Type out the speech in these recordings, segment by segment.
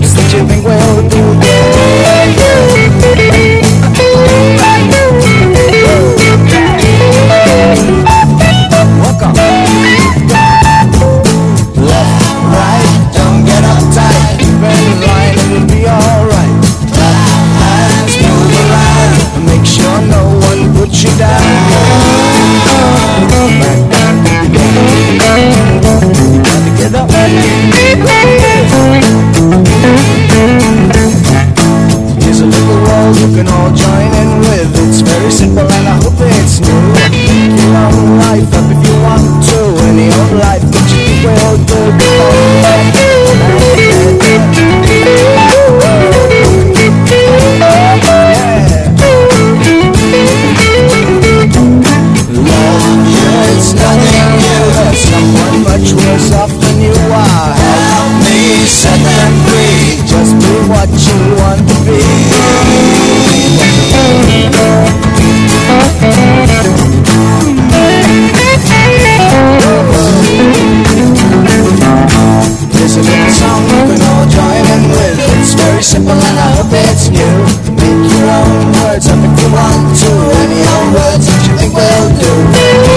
words that you think will do. Welcome. Left, right, don't get uptight. Keep in line, it'll be alright. Hands move around, make sure no one puts you down. Get up. Here's a little role you can all join in with. It's very simple and I hope it's new. Make your own life up if you want to. Any old life that you think will do. It's nothing new. There's someone much worse off than you are. Help me set them free. Just be what you want to be. There's a little song you can all join in with. It's very simple and I hope it's new. Make your own words up if you want to. Any old words that you think will do.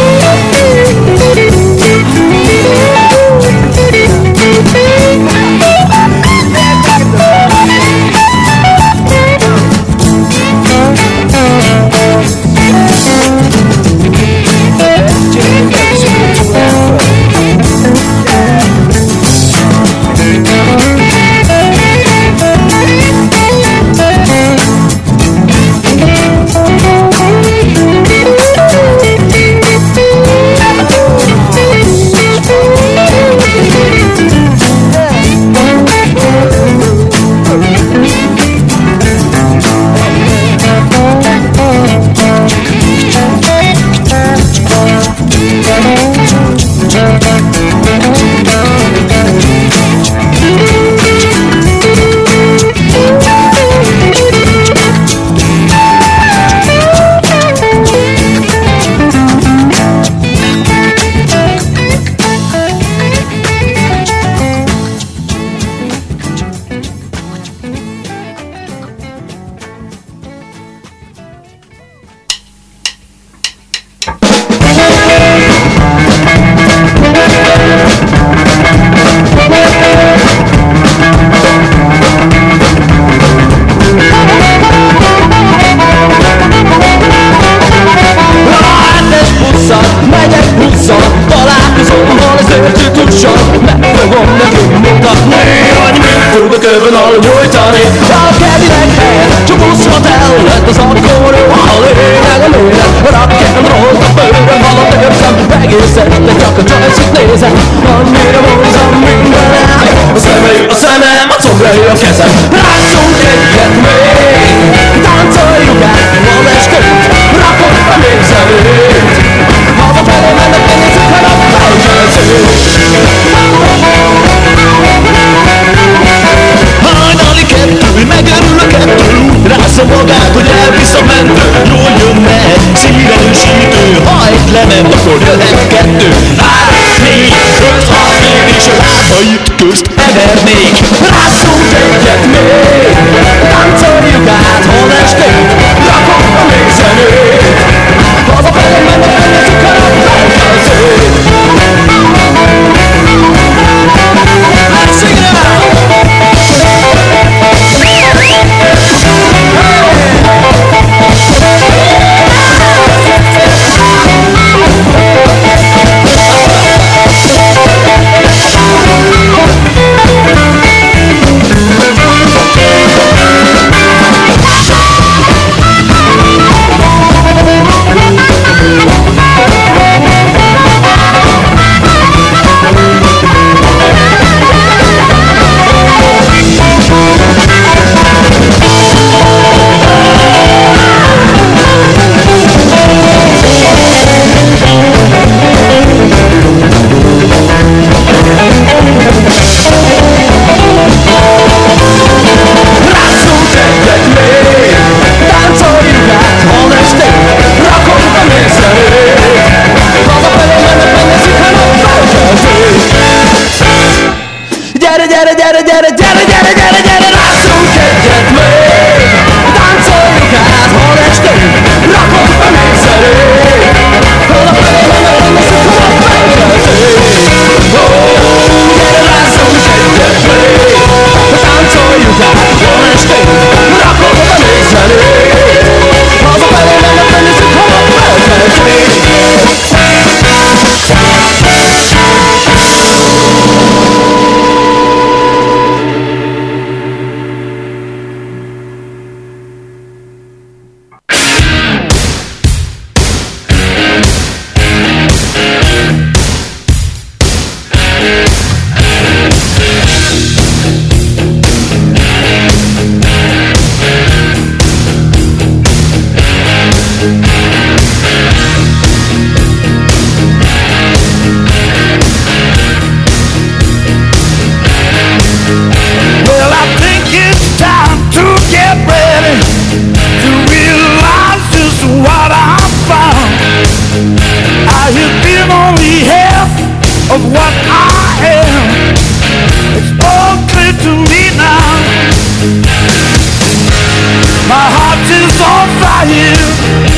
My heart is on fire.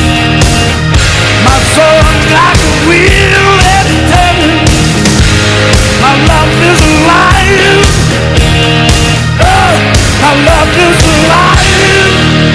My soul like a wheel that's turning. My love is alive. Oh, my love is alive.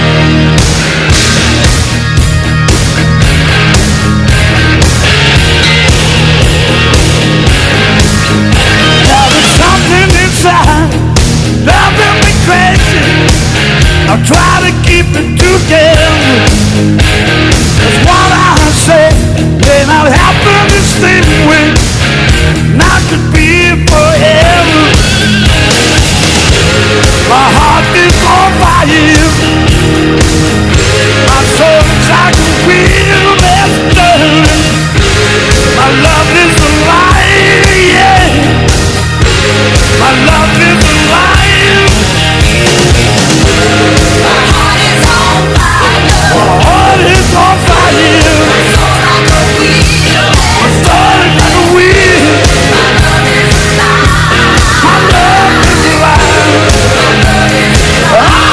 Now there's something inside driving me crazy. I try to keep it together. That's what I say. May not happen the same way. Not could be forever. My heart is on fire. My soul is like a wheel that's turning. My love is alive, yeah. My love is alive. My heart is on fire. My heart is on fire. My soul like a wheel. My soul like a wheel. My love is alive. My love is alive. My love is alive.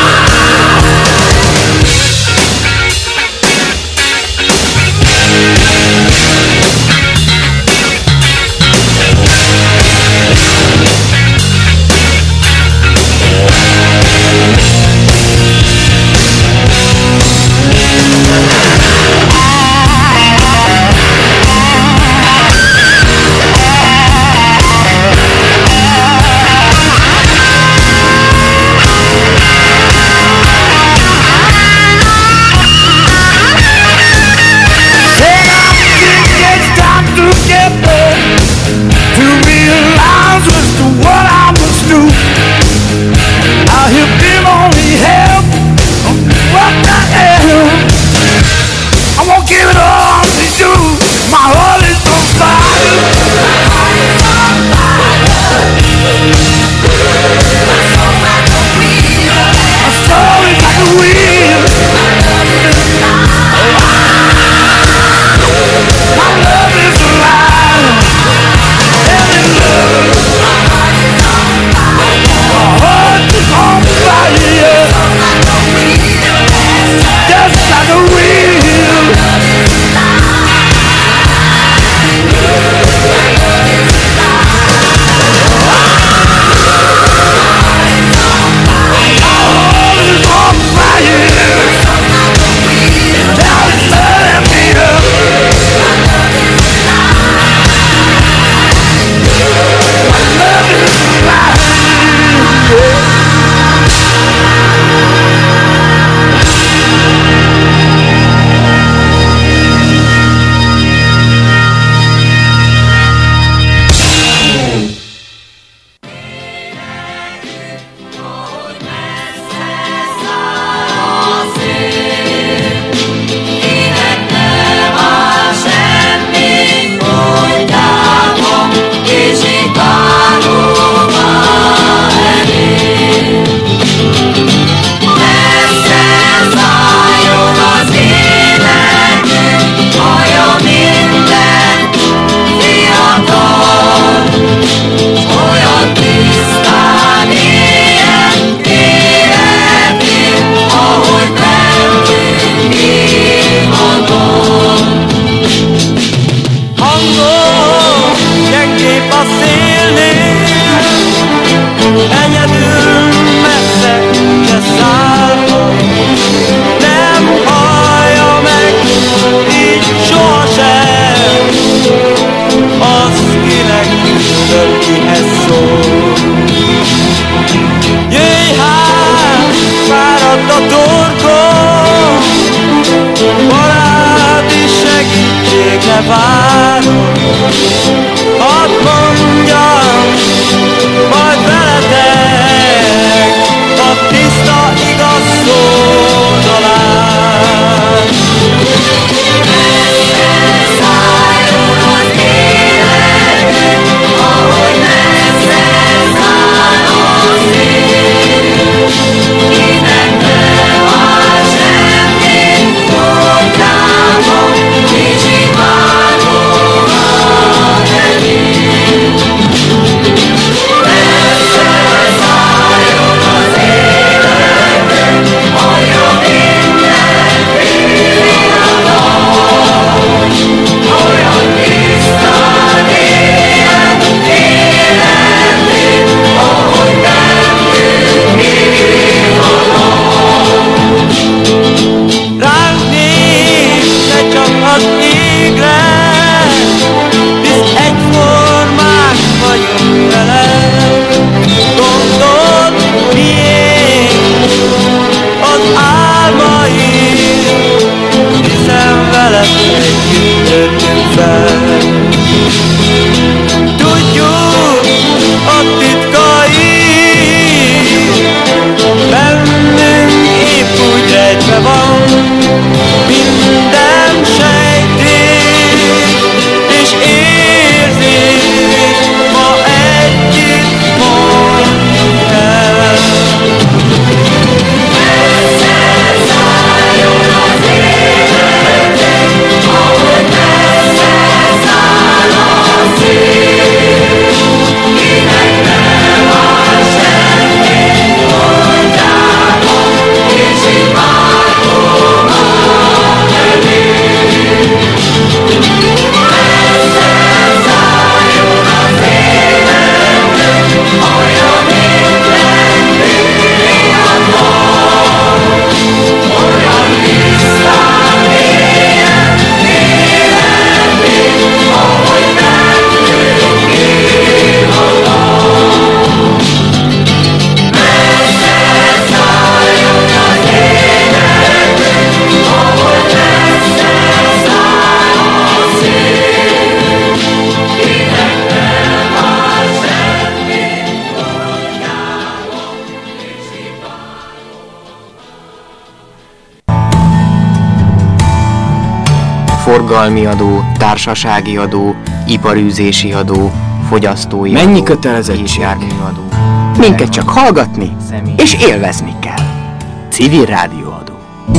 forgalmi adó, társasági adó, iparűzési adó, fogyasztói Mennyi adó, kötelezettség? járműadó. Minket csak hallgatni Személy. és élvezni kell. Civil rádióadó.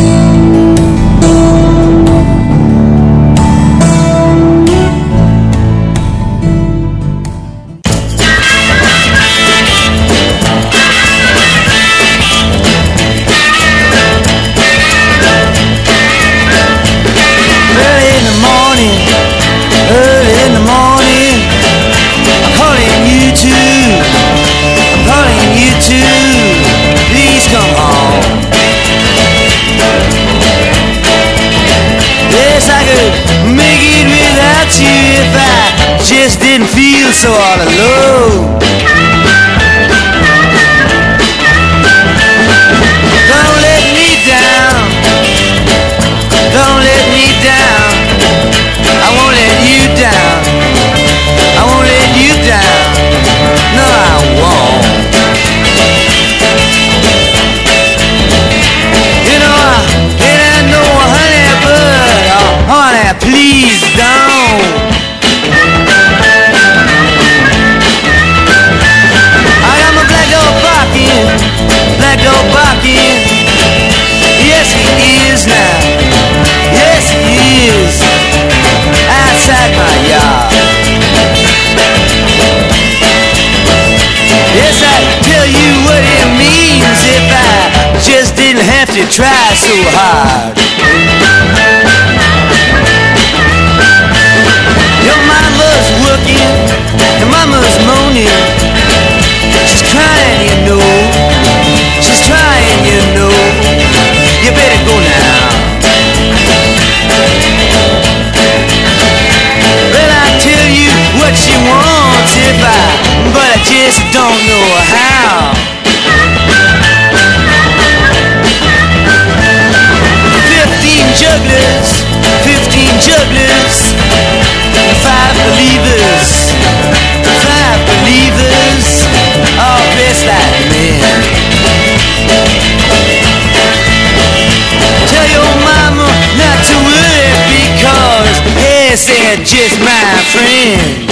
Just didn't feel so all alone. Don't let me down. Don't let me down. I won't let you down. I won't let you down. No, I won't. You know, I know, honey, but honey, please don't. Black dog barking. Yes, he is now. Yes, he is. Outside my yard. Yes, I tell you what it means if I just didn't have to try so hard. Your mama's working, your mama's moaning. She's crying, you know. She's trying, you know. You better go now. Well, I tell you what she wants but I just don't know how. 15 jugglers, 15 jugglers, 5 believers, 5 believers, all dressed like men. Tell your mama not to worry because yes, they're just my friend.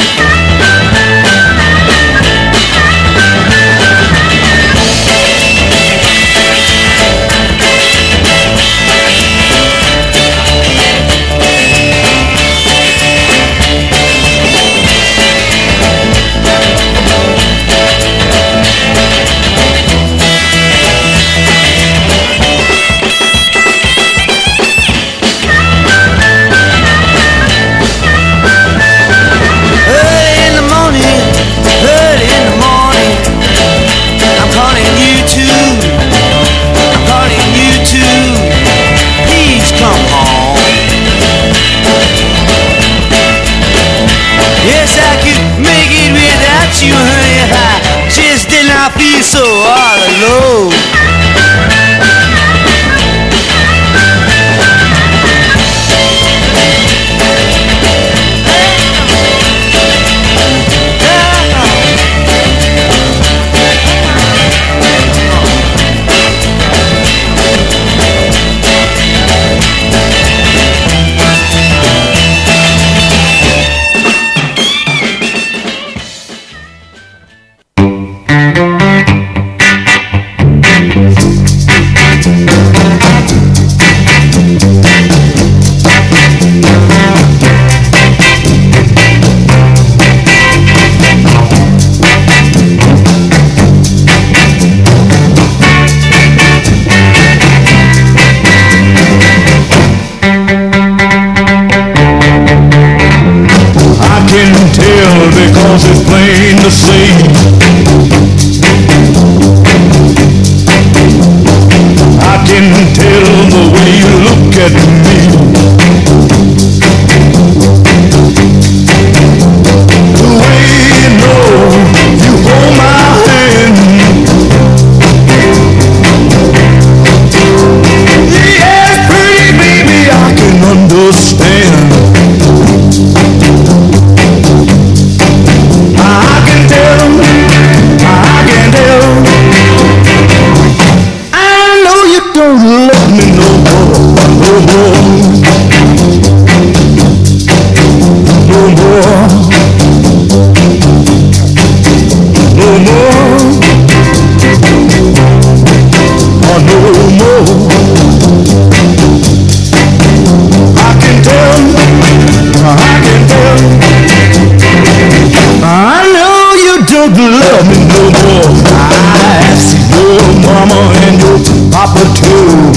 You honey, I just did not feel so all alone. Because it's plain to see I can tell the way you look at me. The way you know you hold my hand. Yes, pretty baby, I can understand. Don't let me no more, no more. more. I can tell, I know you don't love me no more. I ask your mama and your papa too.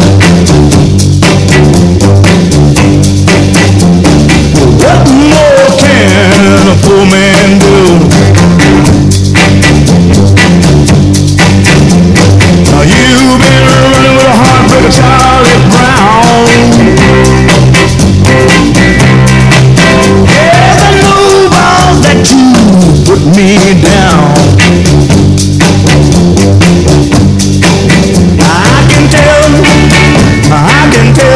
What more can a poor man do? Now you've been running with a heartbreaker, Charlie Brown. Yeah, I know about that you put me down. I can tell, I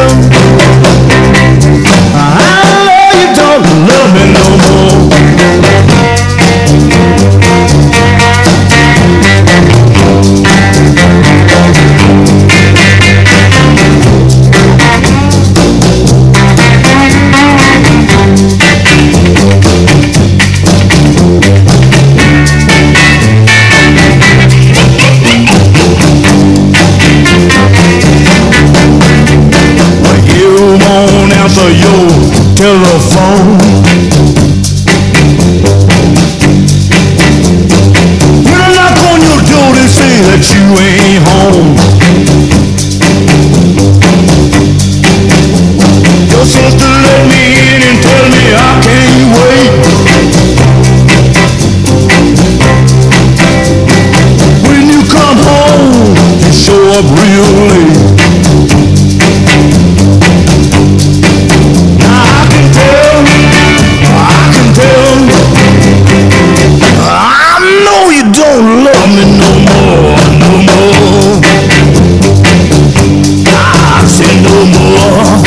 know you don't love me no more. Answer your telephone. When I knock on your door, they say that you ain't home. Your sister let me in and tell me I can't wait. When you come home, you show up real late. Don't love me no more, no more. I say no more,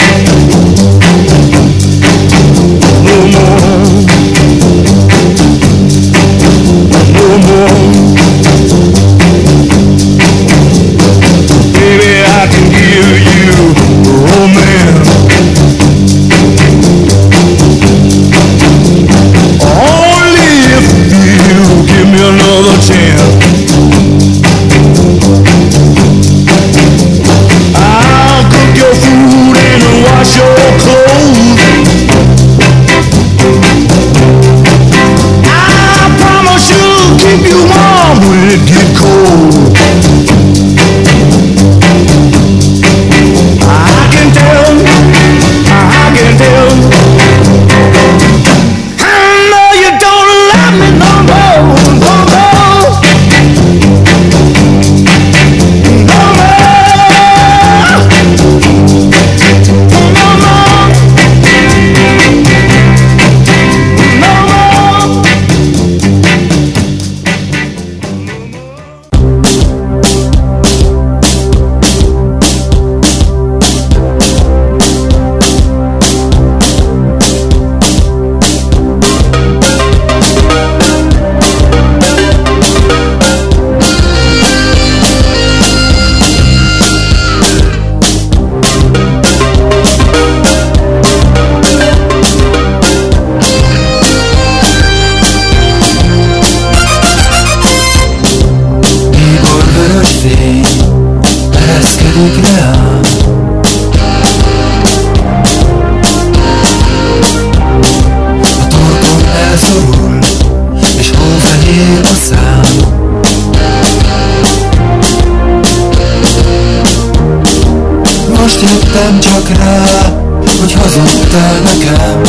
no more, no more. Baby, I can give you romance. Only if you give me another chance. I'll cook your food and wash your clothes. I promise you'll keep you warm when it get cold. I can tell, I know you don't love me no more, no more, no more, no more, no more. Most jöttem csak rá, hogy hazudtál nekem.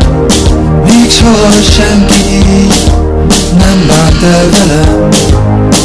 Még soha senki nem bánt el velem.